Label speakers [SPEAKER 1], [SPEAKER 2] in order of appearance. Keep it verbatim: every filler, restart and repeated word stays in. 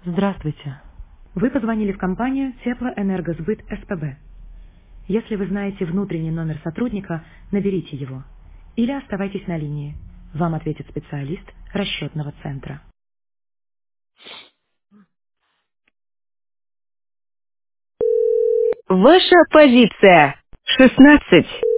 [SPEAKER 1] Здравствуйте. Вы позвонили в компанию Теплоэнергосбыт СПБ. Если вы знаете внутренний номер сотрудника, наберите его. Или оставайтесь на линии. Вам ответит специалист расчетного центра.
[SPEAKER 2] Ваша позиция. шестнадцать.